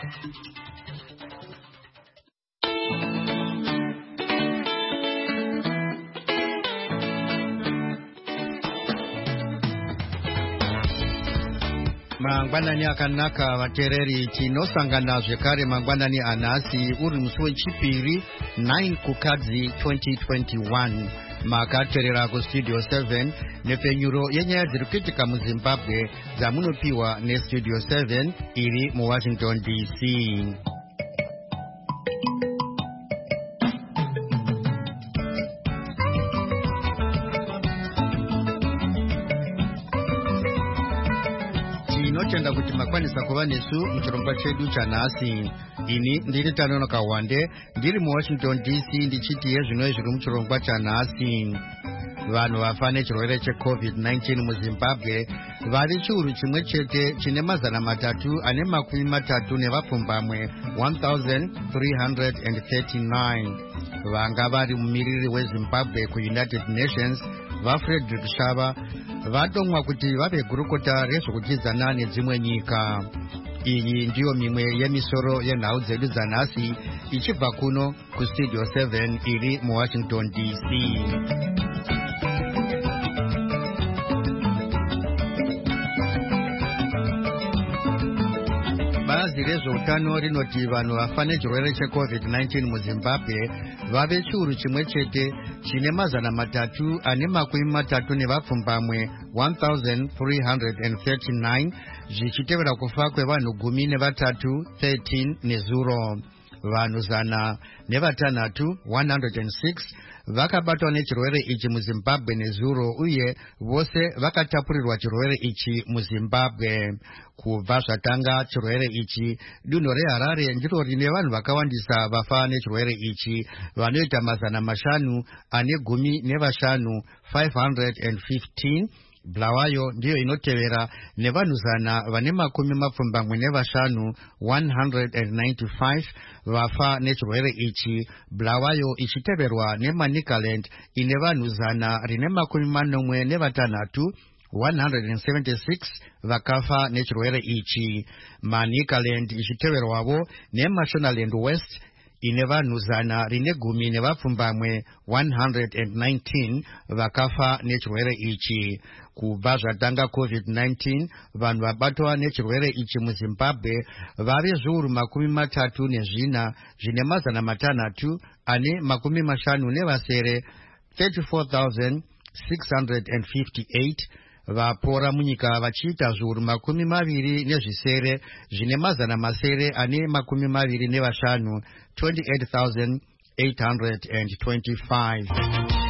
Mangwanani akanaka vatereri tinosangana zvekare mangwanani anhasi uri musi wechipiri 9 kukadzi 2021 makaterera kustudio 7 nepfenyuro yenyaya dziri kuitika muzimbabwe dzamunopiwa nestudio 7 iri muwashington dc. Tinotenda kuti makwanisa kuva nesu muchirongwa chedu chanhasi. Ini ndiri Tanonoka Wande ndiri muwashington dc ndichiti yezvino zviri muchirongwa chanhasi. Vanhu vafa nechirwere cheCovid-19 muZimbabwe vari chiuru chimwe chete chine 330 nevapfumbamwe 1339. Vanga vari mumiriri weZimbabwe kuUnited Nations vaFrederick Shava vatomwa kuti vave gurukota rezvokudyidzana nedzimwe nyika. Iyi ndiyo mimwe yemisoro yenhau dzedu dzanhasi ichibva kuno kustudio 7 iri muwashington dc. Bazi rezveutano rinoti vanhu vafa nechirwere cheCovid-19 muZimbabwe vave chiuru chimwe chete chine 330 nevapfumbamwe 1339 zvichitevera kufa kwevanhu 13 nezuro. Vanhu 106 vakabatwa nechirwere ichi muZimbabwe nezuro uye vose vakatapurirwa chirwere ichi muZimbabwe. Kubva zvatanga chirwere ichi, dunhu reHarare ndiro rine vanhu vakawandisa vafa nechirwere ichi vanoita 515 515. Bulawayo ndiyo inotevera nevanhu 125 195 vafa nechirwere ichi, Bulawayo ichiteverwa neManicaland ine vanhu 146 176 vakafa nechirwere ichi. Manicaland ichiteverwavo neMashonaland West ine vanhu 110 nevapfumbamwe 119 vakafa nechirwere ichi. Kubva zvatanga COVID-19 vanhu vabatwa nechirwere ichi muZimbabwe vave zviuru 34 zvine 658 34,658. Vapora munyika vachiita zviuru 20 zvine 725 28,825.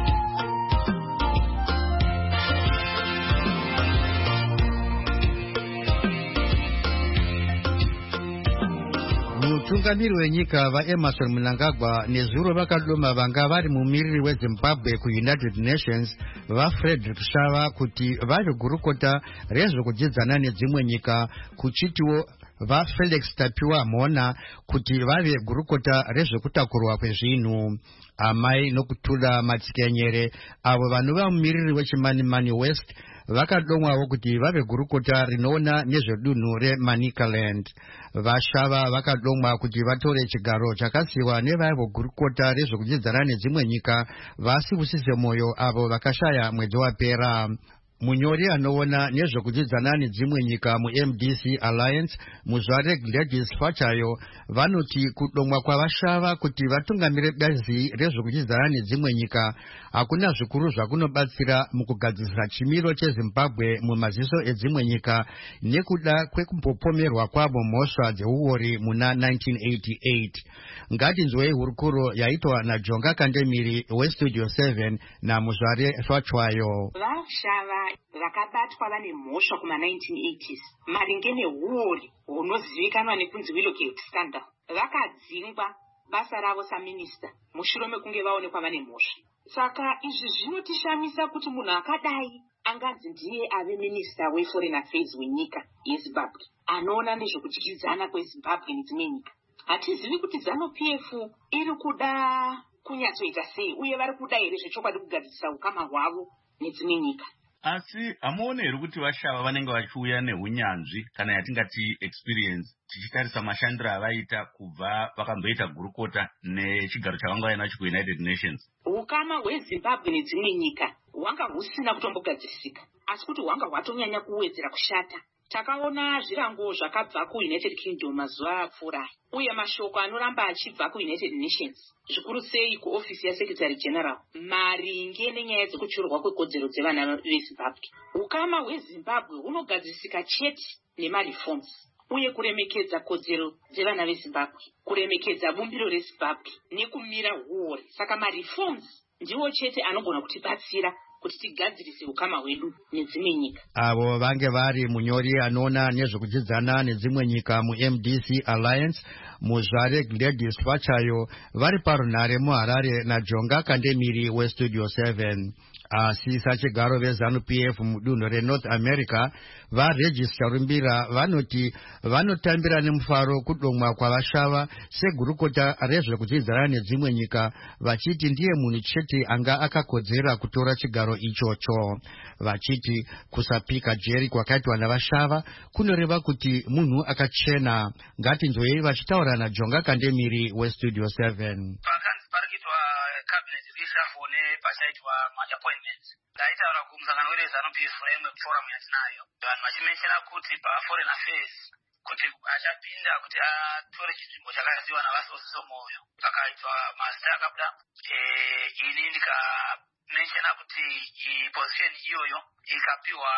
Mutungamiri wenyika vaEmerson Mnangagwa nezuro vakadoma vanga vari mumiriri weZimbabwe kuUnited Nations vaFrederick Shava kuti vave gurukota rezvokudyidzana nedzimwe nyika, kuchitiwo vaFelix Tapiwa Mhona kuti vave gurukota rezvekutakurwa kwezvinhu. Amai Nokutula Matsikenyere avo vanova mumiriri wechimanimani West vakadomwawo kuti vave gurukota rinoona nezvedunhu reManicaland. Vashava vakadomwa kuti vatore chigaro chakasiwa nevaivo gurukota rezvokudyidzana nedzimwe nyika vaSibusise Moyo avo vakashaya mwedzi wapera. Munyori anoona nezvokudyidzana nedzimwe nyika muMDC Alliance muzvare Gladys Fachayo vanoti kudomwa kwavashava kuti vatungamire bazi rezvokudyidzana nedzimwe nyika hakuna zvikuru zvakunobatsira mukugadzirisa chimiro cheZimbabwe mumaziso edzimwe nyika nekuda kwekumbopomerwa kwavo mhosva dzeuori muna 1988. Ngatinzwei hurukuro yaitwa naJonga Kandemiri weStudio 7 namuzvare Fachayo. Vashava vakabatwa vane mhosva kuma-1980s maringe neuori hunozivikanwa nekunzi Willowgate scandal vakadzingwa basa ravo saminista mushure mekunge vaonekwa vane mhosva. Saka izvi zvinotishamisa kuti munhu akadai anganzi ndiye ave minista weForeign Affairs wenyika yeZimbabwe anoona nezvokudyidzana kweZimbabwe nedzimwe nyika. Hatizivi kuti ZANU-PF iri kuda kunyatsoita sei uye vari kuda here zvechokwadi kugadzirisa ukama hwavo nedzimwe nyika. asi hamuone here kuti vashava vanenge vachiuya neunyanzvi kana yatingati experience tichitarisa mashandiro avaita kubva vakamboita gurukota nechigaro chavanga vainacho kuunited nations? Ukama hweZimbabwe nedzimwe nyika hwanga husina kutombogadzirisika, asi kuti hwanga hwatonyanya kuwedzera kushata. Takaona zvirango zvakabva kuUnited Kingdom mazuva apfuura, uye mashoko anoramba achibva kuUnited Nations, zvikuru sei kuofisi yaSecretary General, maringe nenyaya dzekuchurwa kwekodzero dzevana veZimbabwe. Ukama hweZimbabwe hunogadzirisika chete nemareforms, uye kuremekedza kodzero dzevana veZimbabwe, kuremekedza bumbiro reZimbabwe nekumira huori. Saka mareforms ndiwo chete anogona kutibatsira kuti tigadzirise ukama hwedu nedzimwe nyika. Avo vange vari munyori anoona nezvekudzidzana nedzimwe nyika muMDC Alliance, muzvare Gladys Vachayo, vari parunhare muHarare naJonga Kandemiri weStudio 7. Asi sachigaro veZANU-PF mudunhu reNorth America varegista rumbira vanoti vanotambira nemufaro kudomwa kwavashava segurukota rezvekudzidzana nedzimwe nyika, vachiti ndiye munhu chete anga akakodzera kutora chigaro ichocho, vachiti kusapika jeri kwakaitwa navashava kunoreva kuti munhu akachena. Ngatinzwei vachitaura naJonga Kandemiri weStudio 7. Cabinet reshuffle nepachaitwa ma-appointments. Ndaitaura kumusangano weZANU-PF framework forum yatinayo, vanhu vachimenshena kuti paforeign affairs kuti achapinda kuti atore chinzvimbo chakaziwa navasosiso moyo. Pakaitwa mazita akabuda, ini ndikamenshena kuti position iyoyo ikapiwa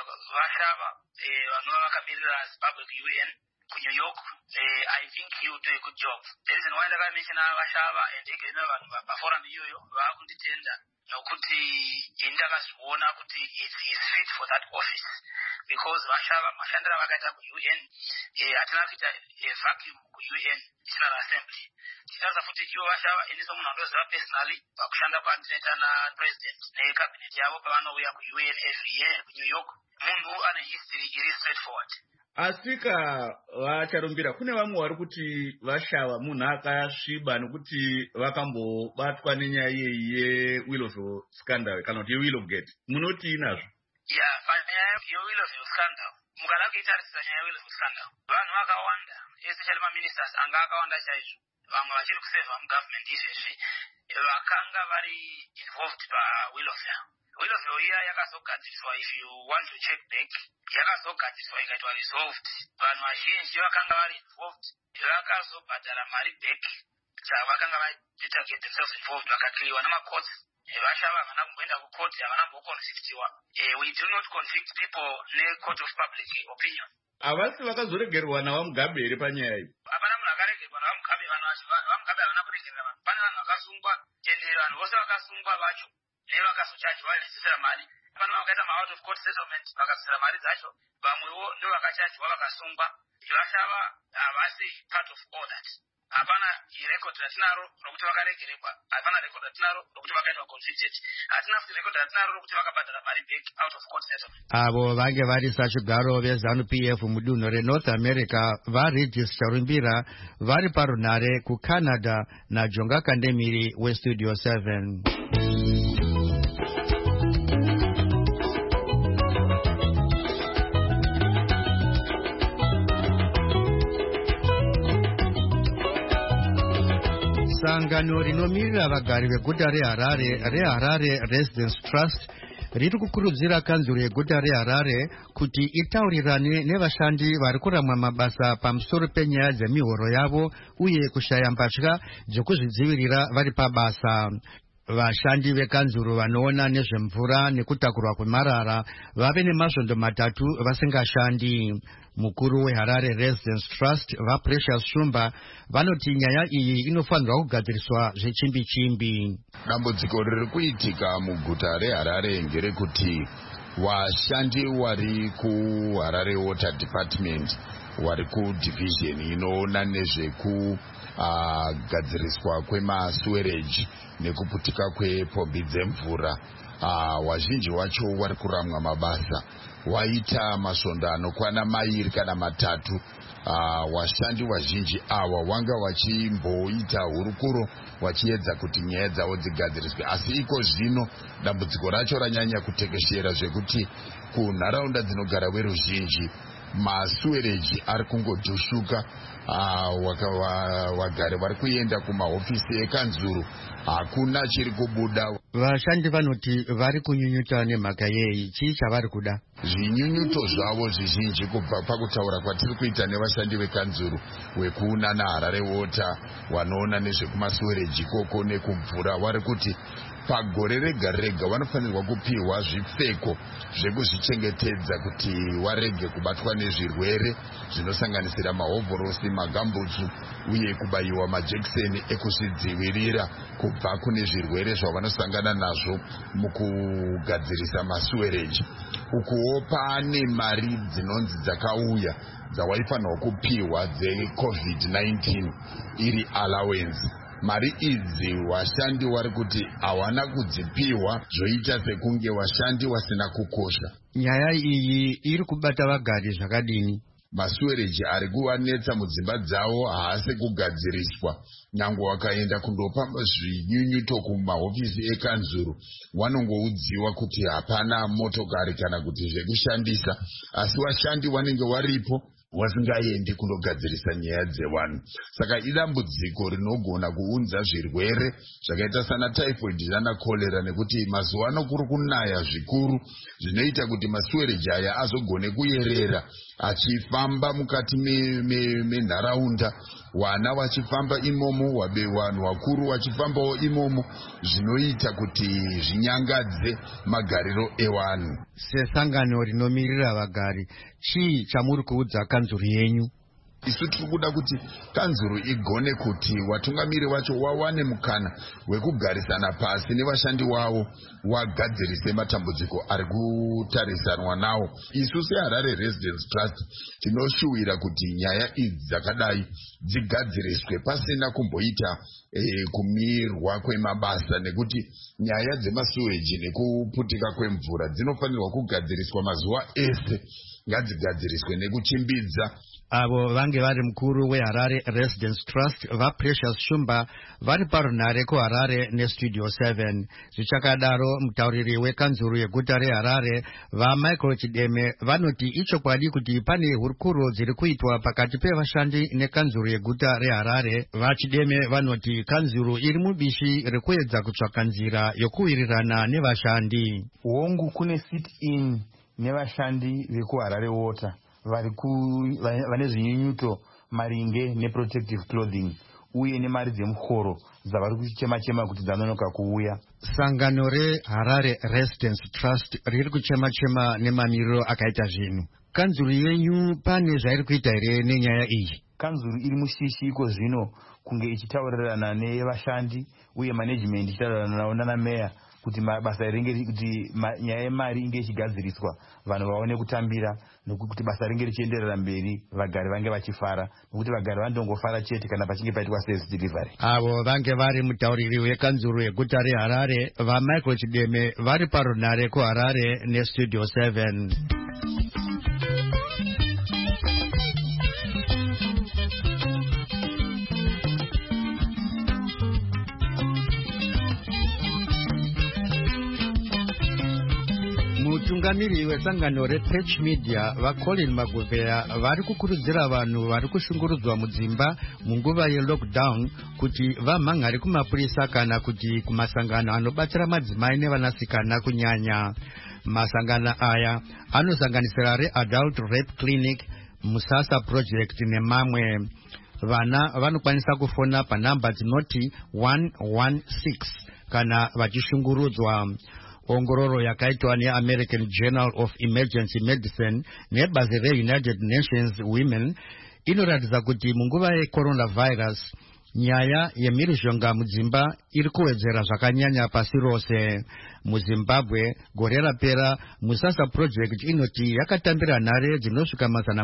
vashava vanova vakamirira Zimbabwe kuUN kuNew York. I think he will do a good job. The reason why ndakamenshena vashava and again vanhu paforum iyoyo vakunditenda nokuti ndakazviona kuti is fit for that office, because vashava mashandiro avakaita kuUN, hatina kuita vacuum kuUN National Assembly. Tinoza futi ivo vashava ini somunhu andoziva personally pakushanda kwandinoita napresident necabinet yavo pavanouya kuUN every year kuNew York. Munhu ane history iri straightforward. Asika vacharumbira kune vamwe vari kuti vashava munhu akasviba nekuti vakambobatwa nenyaya yeWillowville scandal kana kuti yeWillowgate. Munoti inazvo? Panyaya yeWillowville scandal, mukada kuitarisisa nyaya yeWillowville scandal, vanhu vakawanda especially maministers anga akawanda chaizvo, vamwe vachiri kusevha mugovernment izvezvi vakanga vari involved paWillowville. Willowville iya yakazogadziriswa, if you want to check back, yakazogadziriswa ikaitwa resolved. Vanhu vazhinji vakanga vari involved vakazobhadhara mari back dzavakanga vaita get themselves involved, vakakliwa namacourts. Vashava havana kumboenda kukoti, havana kumboconvictiwa. We do not convict people necourt of public opinion. Havasi vakazoregerwa navaMugabe here panyaya iyi? Hapana munhu akaregerwa navaMugabe. Vanhu vaMugabe havana kuregerera vanhu. Pane vanhu vakasungwa, ende vanhu vose vakasungwa vacho nevakazochaji vaisisira mari. Pane vakaita ma-out of court settlement vakasisira mari dzacho, vamwewo ndovakachajwa vakasungwa. Vashava havasi part of all that. Hapana record ratinaro rokuti vakaregererwa, hapana record ratinaro rokuti vakaitwa convicted, hatina futi record ratinaro rokuti vakabhadhara mari back out of court settlement. Avo vange vari sachigaro veZANU-PF mudunhu reNorth America varegista rumbira vari parunhare kuCanada naJonga Kandemiri weStudio 7. Sangano rinomirira vagari veguta reHarare Residence Trust riri kukurudzira kanzuro yeguta reHarare kuti itaurirane nevashandi vari kuramwa mabasa pamusoro penyaya dzemihoro yavo uye kushaya mbatya dzekuzvidzivirira vari pabasa. Vashandi vekanzuro vanoona nezvemvura nekutakurwa kwemarara vave nemasvondo 3 vasingashandi. Mukuru weHarare Residence Trust vaPrecious Shumba vanoti nyaya iyi inofanirwa kugadziriswa zvechimbi-chimbi. Dambudziko riri kuitika muguta reHarare ngerekuti vashandi vari kuHarare Water Department wari kudivhizheni inoona nezvekugadziriswa kwemasuwereji nekuputika kwepombi dzemvura. Wazhinji wacho wari kuramwa mabasa, waita masvondo anokwana mairi kana matatu. Washandi wazhinji awa wanga wachimboita hurukuro wachiedza kuti nyaya dzavo dzigadziriswe, asi iko zvino dambudziko racho ranyanya kutekeshera zvekuti kunharaunda dzinogara veruzhinji masuwereji ari kungodhushuka. Wagari vari kuenda kumahofisi ekanzuru, hakuna chiri kubuda. Vashandi vanoti vari kunyunyuta nemhaka yei? Chii chavari kuda? Zvinyunyuto zvavo zvizhinji kubva pakutaura kwatiri kuita nevashandi vekanzuru wekuna naHarare Water wanoona nezvekumasuwereji ikoko nekumvura, vari kuti pagore rega rega vanofanirwa kupiwa zvipfeko zvekuzvichengetedza kuti warege kubatwa nezvirwere zvinosanganisira mahovhorosi, magambutsu uye kubayiwa majekiseni ekuzvidzivirira kubva kune zvirwere zvavanosangana nazvo mukugadzirisa masuwereji. Ukuwo pane mari dzinonzi dzakauya dzawaifanirwa kupiwa dzeCovid-19 iri allowance. Mari idzi washandi wari kuti hawana kudzipiwa, zvoita sekunge washandi wasina kukosha. Nyaya iyi iri kubata vagari zvakadini? Masuwereji ari kuvanetsa mudzimba dzavo haasi kugadziriswa. Nyange wakaenda kundopa zvinyunyuto kumahofisi ekanzuru, wanongoudziwa kuti hapana motokari kana kuti zvekushandisa, asi washandi wanenge waripo wasingaendi kundogadzirisa nyaya dzevanhu. Saka idambudziko rinogona kuunza zvirwere zvakaita sana typhoid nana cholera, nekuti mazuva ano kuri kunaya zvikuru zvinoita kuti masuwereji aya azogone kuyerera achifamba mukati menharaunda, wana vachifamba imomo, vanhu vakuru vachifambawo imomo, zvinoita kuti zvinyangadze magariro evanhu. Sesangano rinomirira vagari, chii chamuri kuudza kanzuru yenyu? Isu tiri kuda kuti kanzuru igone kuti watungamiri wacho wawane mukana wekugarisana pasi nevashandi wavo wagadzirise matambudziko ari kutarisanwa nawo. Isu seHarare Residence Trust tinoshuwira kuti nyaya idzi dzakadai dzigadziriswe pasina kumboita kumirwa kwemabasa, nekuti nyaya dzemasuweji nekuputika kwemvura dzinofanirwa kugadziriswa mazuva ese, ngadzigadziriswe nekuchimbidza. Avo vange vari mukuru weHarare Residence Trust vaPrecious Shumba vari parunhare kuHarare neStudio 7. Zvichakadaro mutauriri wekanzuru yeguta reHarare vaMichael Chideme vanoti ichokwadi kuti pane hurukuro dziri kuitwa pakati pevashandi nekanzuru yeguta reHarare. VaChideme vanoti kanzuru iri mubishi rekuedza kutsvaka nzira yokuwirirana nevashandi. Hongu kune sit-in nevashandi vekuHarare Water vane zvinyunyuto maringe neprotective clothing uye nemari dzemuhoro dzavari kuchema-chema kuti dzanonoka kuuya. Sangano reHarare Residence Trust riri kuchema-chema nemamiriro akaita zvinhu. Kanzuru yenyu pane zvairi kuita here nenyaya iyi? Kanzuru iri mushishi iko zvino kunge ichitaurirana nevashandi uye management ichitaurirana nana meya kuti basa ringe kuti nyaya yemari inge ichigadziriswa, vanhu vaone kutambira, nokuti basa ringe richienderera mberi, vagari vange vachifara, nokuti vagari vanongofara chete kana pachinge paitwa service delivery. Avo vange vari mutauriri wekanzuru yeguta reHarare vaMichael Chideme vari parunhare kuHarare neStudio 7. Mutungamiri wesangano rePatch Media vaColin Maguvea vari kukurudzira vanhu vari kushungurudzwa mudzimba munguva yelockdown kuti vamhangari kumapurisa kana kuti kumasangano anobatsira madzimai nevanasikana kunyanya. Masangano aya anosanganisira reAdult Rape Clinic, Musasa Project nemamwe. Vana vanokwanisa kufona panhamba dzinoti 116 kana vachishungurudzwa. Ongororo yakaitwa neAmerican Journal of Emergency Medicine nebazi reUnited Nations Women inoratidza kuti munguva yecoronavirus nyaya yemhirizhonga mudzimba iri kuwedzera zvakanyanya pasi rose. MuZimbabwe gore rapera Musasa Project inoti yakatambira nhare dzinosvika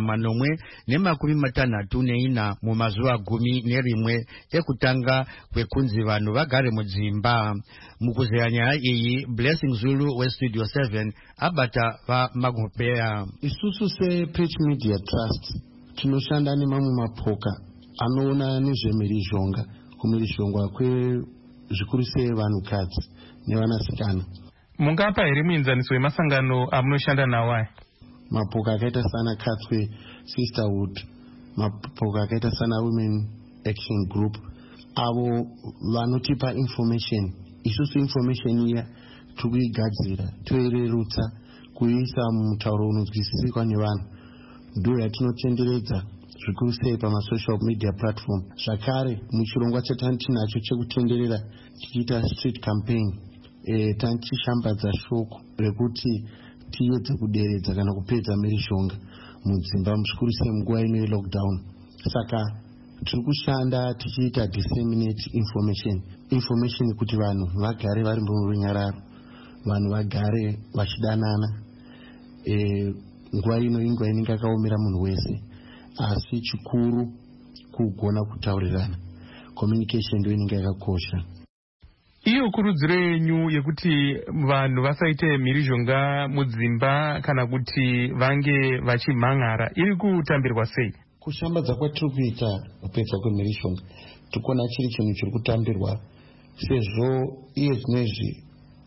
464 mumazuva 11 ekutanga kwekunzi vanhu vagare mudzimba. Mukuzeya nyaya iyi, Blessing Zulu weStudio 7 abata vaMagobea. Isusu sePretch Media Trust tinoshanda nemamwe mapoka anoona nezvemhirizhonga, kumhirizhonga zvikuru sei vanhukadzi nevanasikana. Mungapa here muenzaniso wemasangano amunoshanda nawo? Mapoka akaita sana Katswe Sisterhood, mapoka akaita sana Women Action Group, avo vanotipa information. Isusu information iya tikuigadzira, toirerutsa kuisa mutauro unonzwisisika nevanhu. Ndo yatinotenderedza zvikuru sei pamasocial media platform. Zvakare muchirongwa chatinacho chekutenderera tichiita street campaign, tanchishambadza shoko rekuti tiedze kuderedza kana kupedza mhirizhonga mudzimba, zvikuru sei munguva ino yelockdown. Saka tiri kushanda tichiita disseminate information kuti vanhu vagare vari murunyararo, vanhu vagare vachidanana. Nguva ino inguva inenge yakaomera munhu wese, asi chikuru kugona kutaurirana. Communication ndio inenge yakakosha. Iyo kurudziro yenyu yekuti vanhu vasaite mhirizhonga mudzimba kana kuti vange vachimhan'ara iri kutambirwa sei? Kushambadza kwatiri kuita kupedza kwemhirizhonga tikuona chiri chinhu chiri kutambirwa, sezvo iye zvinezvi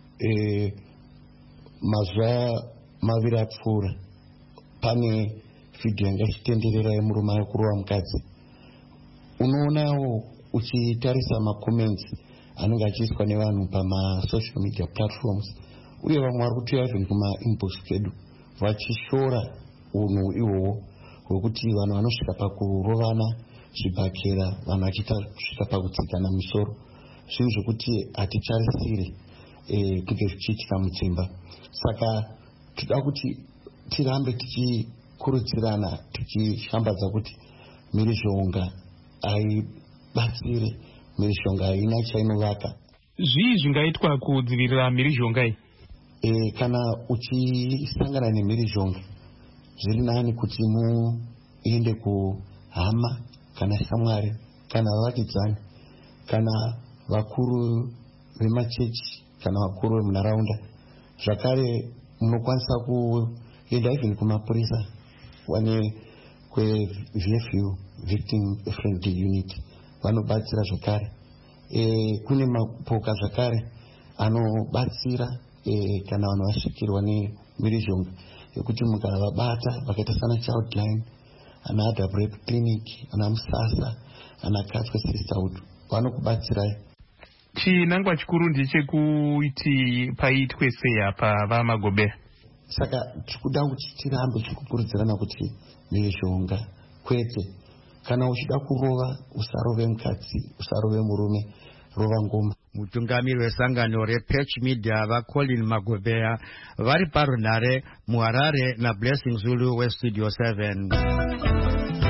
mazuva maviri apfuura pane vhidhiyo yanga ichitenderera yemurume ari kurova mukadzi. Unoonawo uchitarisa macomments anenge achiiswa nevanhu pamasocial media platforms, uye vamwe vari kutoya even kumainbox kedu vachishora unhu ihwohwo hwekuti vanhu vanosvika pakurovana zvibhakera, vanhu vachiita kusvika pakutsikana misoro, zvinhu zvokuti haticharisire kunge zvichiitika mudzimba. Saka toda kuti tirambe tichikurudzirana, tichishambadza kuti mhirizhonga aibatsire, mhirizhonga haina chainovaka. Zvii zvingaitwa kudzivirira mhirizhonga iyi? Kana uchisangana nemhirizhonga, zviri nani kuti muende kuhama kana shamwari kana vavakidzani kana vakuru vemachechi kana vakuru vemunharaunda. Zvakare munokwanisa kuenda even kumapurisa wane kweVFU, Victim Friendly Unit, vanobatsira zvakare. Kune mapoka zvakare anobatsira kana vanhu vasvikirwa nemhirizhonga, yekuti mukana vabata vakaita sana Childline, ana AWREP Clinic, ana Musasa, ana Katswe Sisterhood vanokubatsirai. Chinangwa chikuru ndechekuti paitwe sei apa vaMagobea? Saka tikuda kuti tirambe tichikukurudzirana kuti mhirizhonga kwete, kana uchida kurova usarove mukadzi, usarove murume, rova ngoma. Mutungamiri wesangano rePretch Media vaColin Magobea vari parunhare muHarare naBlessing Zulu weStudio 7.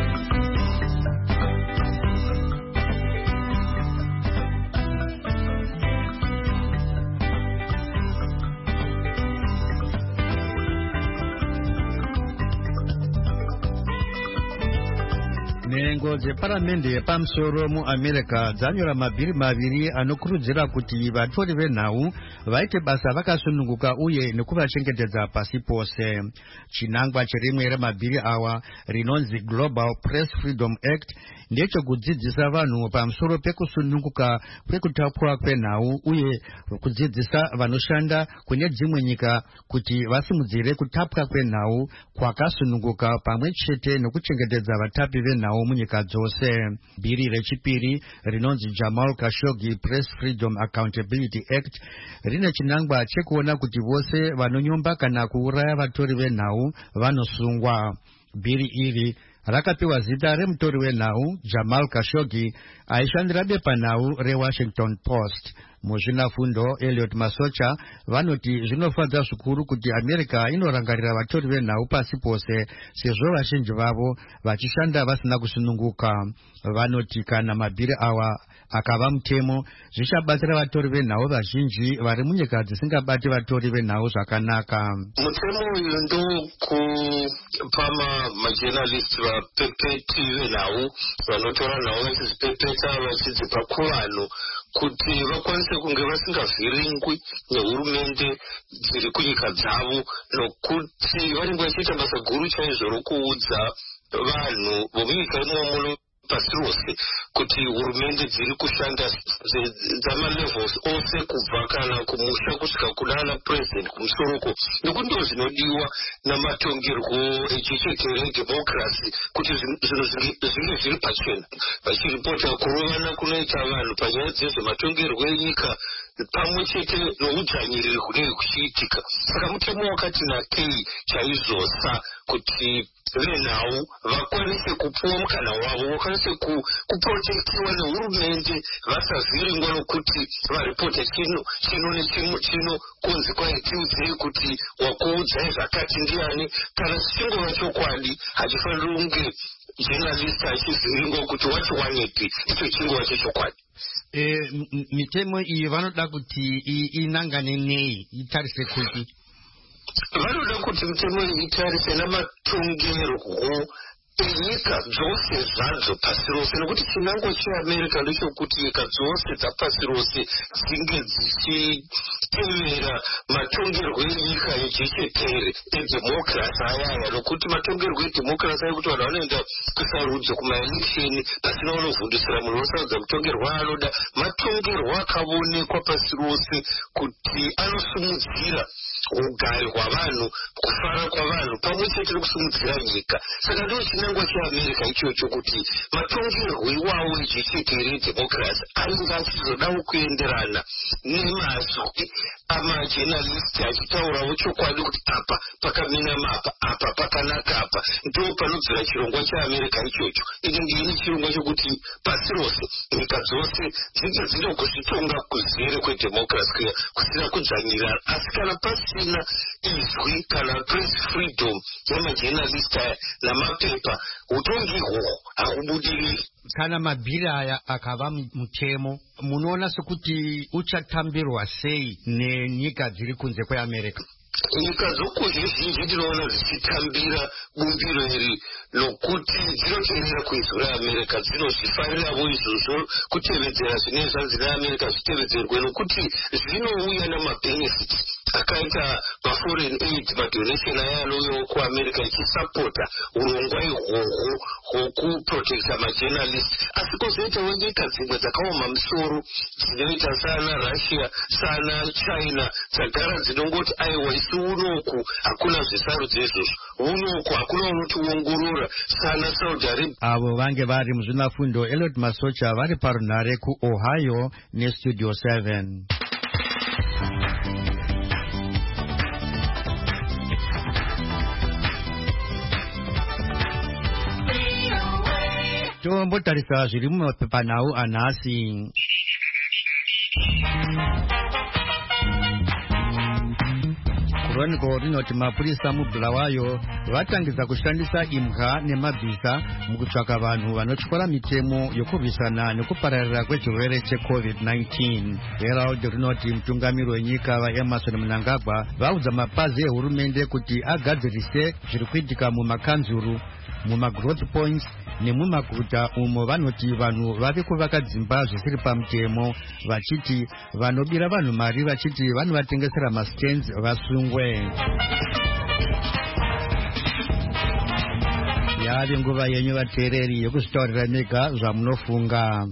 Nhengo dzeparamende yepamusoro muAmerica dzanyora mabhiri maviri anokurudzira kuti vatori venhau vaite basa vakasununguka uye nekuvachengetedza pasi pose. Chinangwa cherimwe remabhiri awa rinonzi Global Press Freedom Act ndechekudzidzisa vanhu pamusoro pekusununguka kwekutapwa kwenhau uye kudzidzisa vanoshanda kune dzimwe nyika kuti vasimudzire kutapwa kwenhau kwakasununguka pamwe chete nekuchengetedza vatapi venhau munyika dzose. Bhiri rechipiri rinonzi Jamal Khashoggi Press Freedom Accountability Act rine chinangwa chekuona kuti vose vanonyomba kana kuuraya vatori venhau vanosungwa. Bhiri iri rakapiwa zita remutori wenhau Jamal Khashoggi aishandira bepanhau reWashington Post. muzvinafundo Elliot Masocha vanoti zvinofadza zvikuru kuti America inorangarira vatori venhau pasi pose sezvo vazhinji vavo vachishanda vasina kusununguka. Vanoti kana mabhiri awa akava mutemo zvichabatsira vatori venhau vazhinji vari munyika dzisingabati vatori venhau zvakanaka. Mutemo uyu ndokupa majournalist vapepeti venhau vanotora nhau vachizipepeta vachidzipa kuvanhu kuti vakwanise kunge vasingavhiringwi nehurumende dziri kunyika dzavo, nokuti vanenge vachiita basa guru chaizvo rokuudza vanhu vomunyika imomo pasi rose kuti hurumende dziri kushanda dzamalevels ose kubva kana kumusha kusvika kunana president kumusoroko, nekuti ndo zvinodiwa namatongerwo echichetere democracy kuti zvinhu zvinge zviri pachena. Vachiripota kurovana kunoita vanhu panyaya dzezvematongerwo enyika pamwe chete noudzvanyiriri kunenge kuchiitika. Saka mutemo wakati nakei chaizosa kuti venhau vakwanise kupuwa mukana wavo, vakwanise kuprotektiwa nehurumende, vasavhiringwa nokuti varipota chino nechino kunzi kwaitiudzei kuti wakuudzai zvakati ndiani. Kana zvichingova chokwadi hachifaniri kunge journalist achivhiringwa kuti wachiwanepi, icho chingova chechokwadi. Mitemo iyi vanoda kuti inangane nei, itarise kuti vanoda kuti mitemo iyi itarise namatongerwo enyika dzose zvadzo pasi rose, nekuti chinango cheAmerica ndechokuti nyika dzose dzapasi rose dzinge dzichitevera matongerwo enyika ejechetere edhemokirasi ayaya, nokuti matongerwo edhemokirasi ayekuti vanhu vanoenda kusarudzo kumaeleksheni pasina unovhundusira munhu unosarudza mutongerwo anoda. Matongerwo akaonekwa pasi rose kuti anosumudzira ugari hwavanhu, kufara kwavanhu pamwe chete nekusumudzira nyika. Saka ndo chinangwa cheAmerica ichocho kuti matongerwo iwawo ejechetere edhemokirasi ainge achizodawo kuenderana nemazwi amajournalist achitaurawo chokwadi kuti apa pakamina mapa, apa pakanaka apa. Ndo panodzira chirongwa cheAmerica ichocho. Inenge ine chirongwa chokuti pasi rose nyika dzose dzinge dzine kuzvitonga kuzere kwedhemokirasi kusina kudzvanyirana. Asi kana pasina izwi kana press freedom yamajournalist aya namapepa, utongi ihwohwo hahubudiriri. Kana mabhiri aya akava mutemo, munoona sekuti uchatambirwa sei nenyika dziri kunze kweAmerica? Nyika dzokuzhe zhinji ndinoona dzichitambira bumbiro iri, nokuti dzinoteerera kuizwi reAmerica, dzinozvifarirawo izvozvo kutevedzera zvinenge zvanzi neAmerica zvitevedzerwe, nokuti zvinouya namabenefits akaita maforeign aid, madonation aya anouyawo kuAmerica ichisapota urongwa ihwohwo hwokuprotecta majournalist. Asi kozoitawo nyika dzimwe dzakaoma musoro dzinoita sana Russia sana China dzagara dzinongoti aiwa isi unoku hakuna zvisarudzo izvozvo, unoku hakuna unotiongorora sana Saudi Arabia. Avo vange vari muzvinafundo Elliot Masocha vari parunhare kuOhio neStudio 7. Tombotarisa zviri mumapepanhau anhasi. Chronicle rinoti mapurisa muBulawayo vatangisa kushandisa imha nemabhiza mukutsvaka vanhu vanotyora mitemo yokurwisana nekupararira kwechirwere cheCovid-19. Herald rinoti mutungamiri wenyika vaEmmerson Mnangagwa vaudza mapazi ehurumende kuti agadzirise zviri kuitika mumakanzuru, mumagrowth points nemumaguta umo vanoti vanhu vari kuvaka dzimba zvisiri pamutemo, vachiti vanobira vanhu mari vachiti vanovatengesera mastands vasungwe. Yave nguva yenyu vateereri yokuzvitaurira mega zvamunofunga.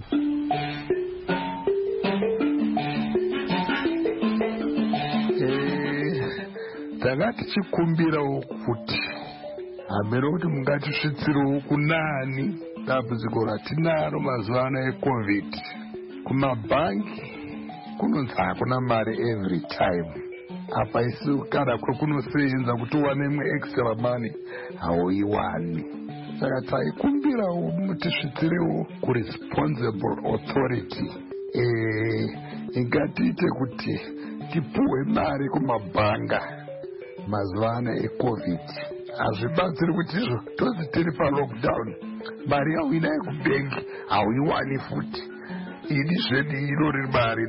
Tanga tichikumbirawo kuti hamere kuti mungatisvitsirewo kunani dambudziko ratinaro mazuva ano eCovid. Kumabhangi kunonzi hakuna mari every time. Apa isi kana kwekunosenza kuti uwane extra money hauiwani. Saka taikumbirawo mutisvitsirewo kuresponsible authority ngatiite kuti tipuwe mari kumabhanga mazuva ano ecovid. Hazvibatsiri kuti izvo tozi tiri palockdown mari yauina yekubengi hauiwani futi. Ini zvedu iro ribari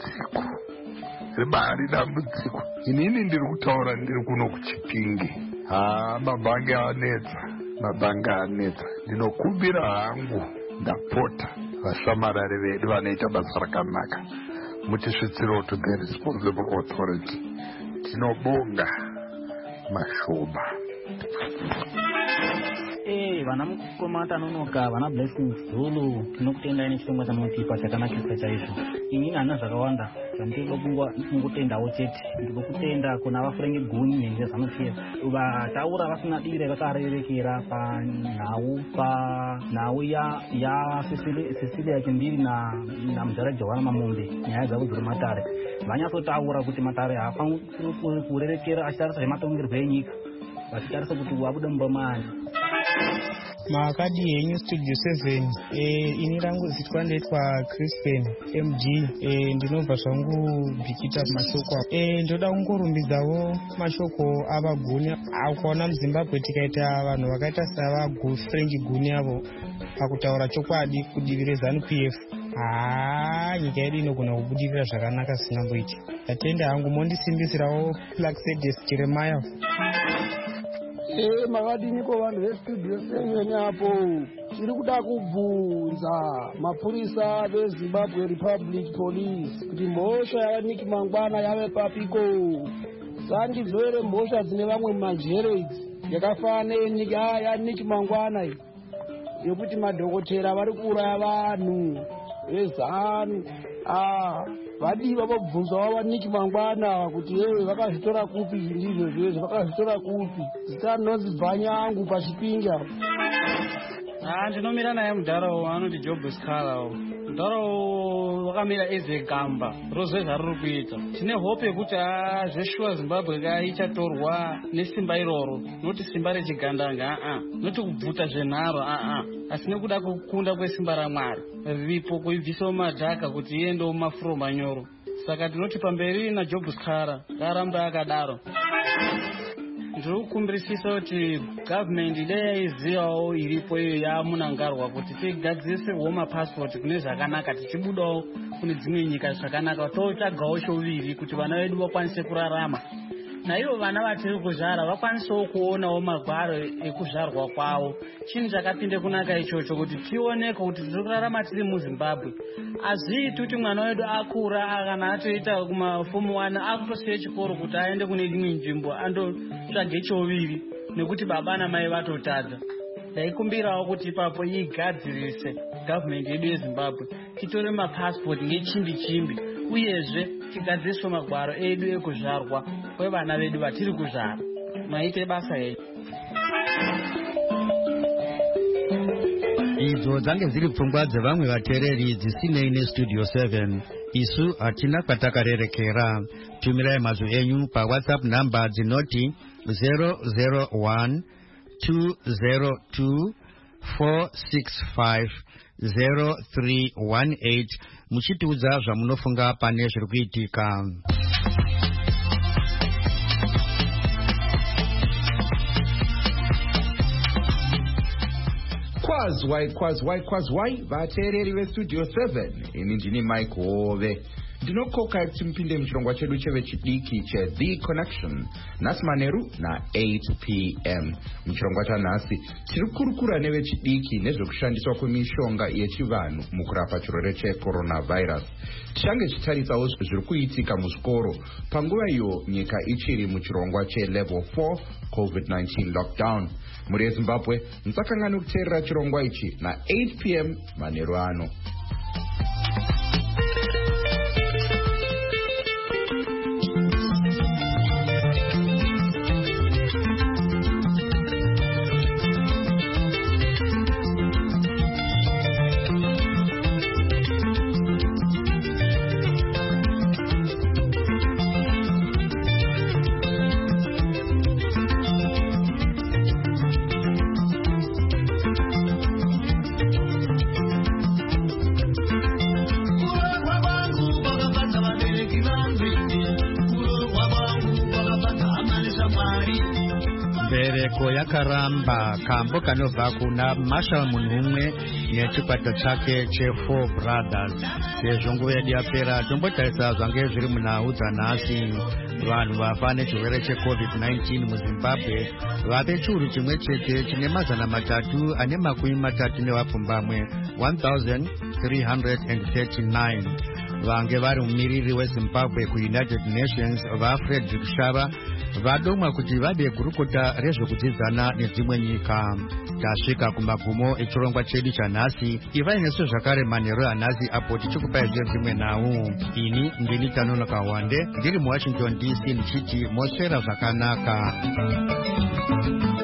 dambudziko. Inini ndiri kutaura ndiri kuno kuChipinge. Mabhanga anetsa. Ndinokumbira hangu ndapota vashamarari vedu vanoita basa rakanaka mutisvitsiro to the responsible authority. Tinobonga mashoba. Vana mukomata nonoka vana Blessings Zulu tinokutenda ine chirongwa chanotipa chakanakisa chaizvo. Ini hana zvakawanda zvandinoda kungotendawo chete. Ndiri kutenda kuna vafurenge guni nenje zanofiya vataura vasina dire vakarerekera panhau ya Cecilia Chimbiri na Muzara Jowana Mamombe nyaya dzavo dziri matare. Vanyatsotaura kuti matare haafaniri kurerekera achitarisa zvematongerwo enyika vachitarisa kuti wabuda mumbamani. Makadi yenyu Studio 7 ini rangu zitwa ndeitwa Christian MG ndinobva zvangu bhikita mashoko ndoda kungorumbidzawo mashoko avaguni akuona muZimbabwe tikaita vanhu vakaita savafrengi guni avo pakutaura chokwadi kudivi reZANU-PF nyika yedu inogona kubudirira zvakanaka sinamboiti. Tatenda hangu mondisimbisirawo Plaxedes Jeremiah. Makadiniko vanhu vestudio 7 apo tiri kuda kubvunza mapurisa veZimbabwe Republic Police kuti mhosva yavaniki mangwana yave papiko. Sandibvere mhosva dzine vamwe mumajere idzi yakafanana nenyika yaniki mangwana iyi yokuti madhokotera vari kuuraya vanhu veZANU. Vadiva vobvunzawo vaniki mangwana kuti vakazvitora kupi ndizvo zvezvo vakazvitora kupi. Zita rinonzi Bvanyangu paChipinge. Ndinomira naye mudharawo anoti Job Scala. Mudharawo wakamira ezegamba rozve zvariri kuita. Tine hope yekuti zveshuwa Zimbabwe ichatorwa nesimba iroro, noti simba rechigandanga noti kubvuta zvenharo asi nekuda kukunda kwesimba raMwari riripo kuibvisawo madhaka kuti iendewo mumafuro manyoro. Saka tinoti pamberi naJob Scala ngarambe akadaro. Ndiri kukumbirisisa kuti gavhmendi dei yaizivawo iripo iyo yamunangarwa kuti tigadzisewo mapasipoti kune zvakanaka tichibudawo kune dzimwe nyika zvakanaka totsvagawo choviri kuti vana vedu vakwanise kurarama. Naivo vana vatiri kuzvara vakwanisewo kuonawo magwaro ekuzvarwa kwavo. Chinhu chakapinde kunaka ichocho kuti tioneke kuti tiri kurarama tiri muZimbabwe. Hazviiti kuti mwana wedu akura kana atoita kumafomu 1 akutosiye chikoro kuti aende kune imwe nzvimbo andotsvage choviri nekuti baba namai vatotadza. Ndaikumbirawo kuti ipapo igadzirise gavhmendi yedu yeZimbabwe titore mapasipoti ngechimbi uyezve tigadziriswe magwaro edu ekuzvarwa kwevana vedu vatiri kuzvara. Maite basa henyu. Idzo dzange dziri pfungwa dzevamwe vateereri dzisinei neStudio 7. Isu hatina kwatakarerekera. Tumirai mazwi enyu paWhatsApp namba dzinoti 001 202 465 0318 muchitiudza zvamunofunga pane zviri kuitika. Kwazwai vateereri veStudio 7 ini ndini Mike Hove. Ndinokoka kuti mupinde muchirongwa chedu chevechidiki cheThe Connection nhasi manheru na8 p.m. Muchirongwa chanhasi tiri kurukura nevechidiki nezvekushandiswa kwemishonga yechivanhu mukurapa chirwere checoronavirus. Tichange tichitaritsawo zviri kuitika muzvikoro panguva iyo nyika ichiri muchirongwa chelevel 4 COVID-19 lockdown. Muri yeZimbabwe musakanganwe kuteerera chirongwa ichi na8 p.m. manheru ano. mhiko yakaramba kambo kanobva kuna Marshall Munhumwe nechikwata chake che4 Brothers. Sezvo nguva yedu yapera, tombotarisa zvange zviri munhau dzanhasi. Vanhu vafa nechirwere cheCovid-19 muZimbabwe vave chiuru chimwe chete chine 330 nevapfumbamwe 1339. Vange vari mumiriri weZimbabwe kuUnited Nations vaFrederick Shava vadomwa kuti vade gurukota rezvekudzidzana nedzimwe nyika. Tasvika kumagumo echirongwa chedu chanhasi. Ivai nesu zvakare manheru anhasi apo tichikupai dzimwe nhau. Ini ndini Tanonoka Wande ndiri muWashington DC ndichiti moswera zvakanaka.